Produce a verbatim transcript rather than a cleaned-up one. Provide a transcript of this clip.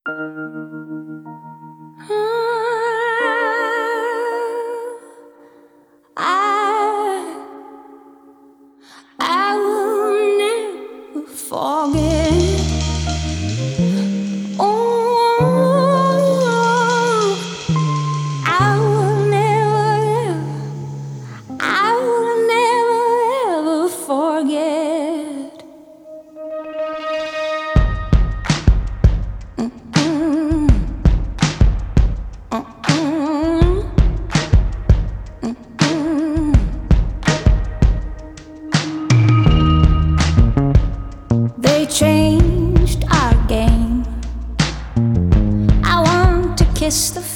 I, I will never forget. Oh, I will never, I will never ever forget. Mm-mm. Mm-mm. Mm-mm. They changed our game. I want to kiss the